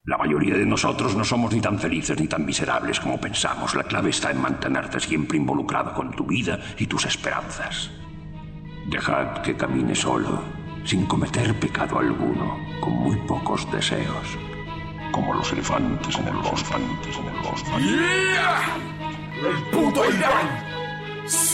La mayoría de nosotros no somos ni tan felices ni tan miserables como pensamos. La clave está en mantenerte siempre involucrado con tu vida y tus esperanzas. Dejad que camine solo, sin cometer pecado alguno, con muy pocos deseos. Como los elefantes en el bosque. ¡Yeah! ¡El puto Irán! ¡Sí!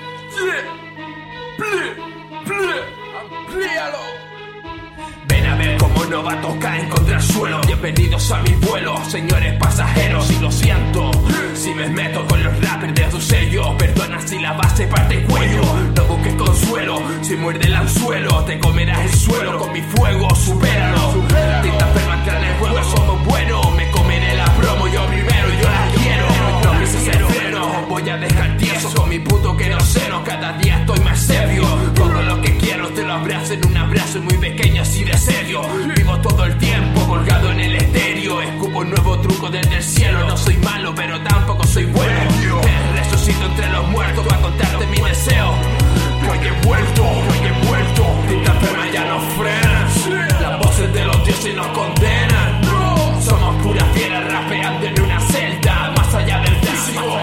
¡Amplíalo! Ven a ver cómo no va a tocar encontrar suelo. Bienvenidos a mi vuelo, señores pasajeros. Y lo siento si me meto con los rappers de tu sello. Perdona si la base parte el cuello. No busques consuelo, si muerde el anzuelo te comerás el suelo. Con mi fuego, supéralo. Tinta enferma entrar en el juego, somos buenos. Me comeré la promo yo primero, yo la quiero. No pises el freno, voy a dejar tieso con mi puto queroseno. Cada día estoy más serio. Todo lo que quiero te lo abrazo en un abrazo muy pequeño, así de serio. Vivo todo el tiempo colgado en el estéreo. Escupo un nuevo truco desde el cielo. No soy malo, pero tampoco soy bueno. Resucito entre los muertos para contarte mi deseo. Hoy he vuelto. Tinta enferma ya no frenas. Las voces de los dioses nos condenan. Somos puras fieras rapeando en una celda. Más allá del físico.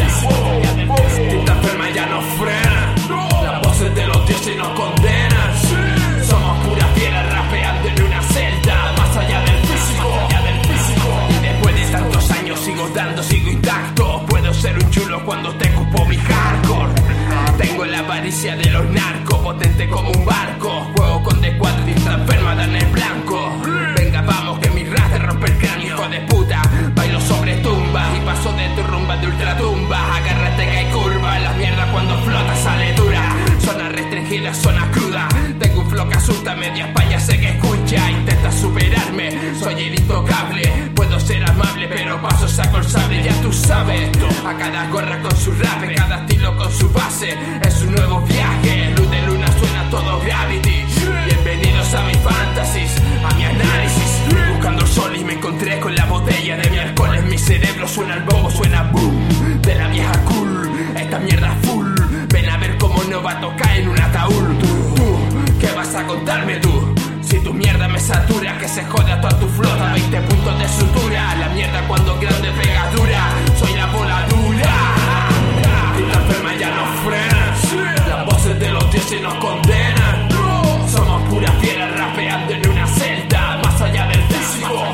Tinta enferma ya no frena. Las voces de los dioses nos condenan. Somos puras fieras rapeando en una celda. Más allá del físico. Y después de tantos años sigo intacto. Puedo ser un chulo cuando te cupo mi hardcore. Tengo la avaricia de los narcos, potente como un barco. Juego con D4, tinta enferma, dan el blanco. Venga, vamos, que mi rap te rompe el cráneo, hijo de puta. Bailo sobre tumbas y paso de tu rumba de ultratumba. Agárrate que hay curva, la mierda cuando flota sale dura. Zona restringida, zona cruda. Tengo un flow que asusta, media España sé que escucha. Intenta superarme, soy el intocable. Puedo ser amable, pero paso saco el sable, ya tú sabes. A cada gorra con su rap, cada estilo con su base. Es un nuevo viaje, luz de luna suena todo Gravity. Bienvenidos a mis fantasies, a mi análisis. Buscando el sol y me encontré con la botella de mi alcohol. En mi cerebro suena el bombo, suena boom. De la vieja cool, esta mierda full. Ven a ver cómo no va a tocar en un ataúd. Tú, ¿qué vas a contarme tú? Si tu mierda me satura, que se joda toda tu flota. 20 puntos de sutura, la mierda cuando grande pega dura. Soy la bola dura. Tinta enferma ya no frena. Las voces de los dioses nos condenan. Somos puras fieras rapeando en una celda. Más allá del físico.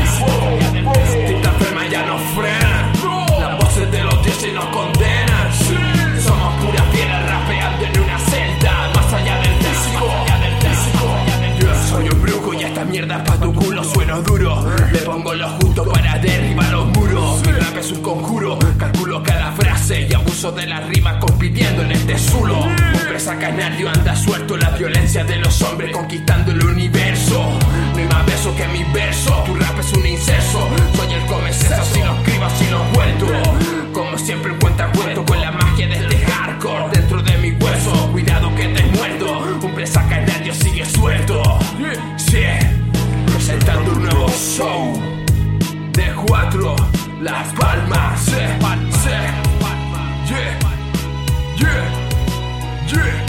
Tinta enferma ya no frena. Las voces de los dioses nos condenan. Somos puras fieras rapeando en una celda. Más allá del físico. Soy un brujo y esta mierda pa' tu culo sueno duro. Le pongo lo justo para derribar los muros. Mi rap es un conjuro, calculo cada frase y abuso de las rimas compitiendo en este zulo. Un presa canario anda suelto, la violencia de los hombres conquistando el universo. No hay más beso que mi verso, tu rap es un inceso. Soy el come seso, si lo escribo, si lo cuento. Como siempre encuentra cuento con la magia de este hardcore dentro de mi hueso. Cuidado que te muerdo, un presa canario sigue suelto. Sí, presentando un nuevo show de 4 Las Palmas. Yeah.